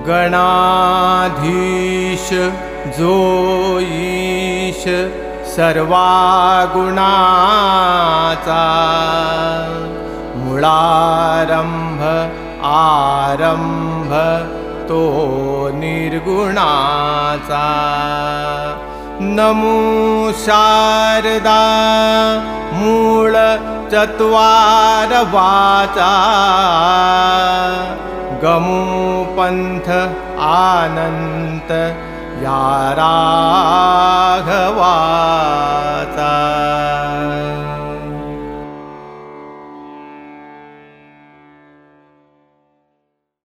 गणाधीश जो ईश सर्वागुणाचा, मूळारंभ आरंभ तो निर्गुणाचा। नमो शारदा मूळ चत्वार वाचा, गमो पंथ आनंत या राघवा।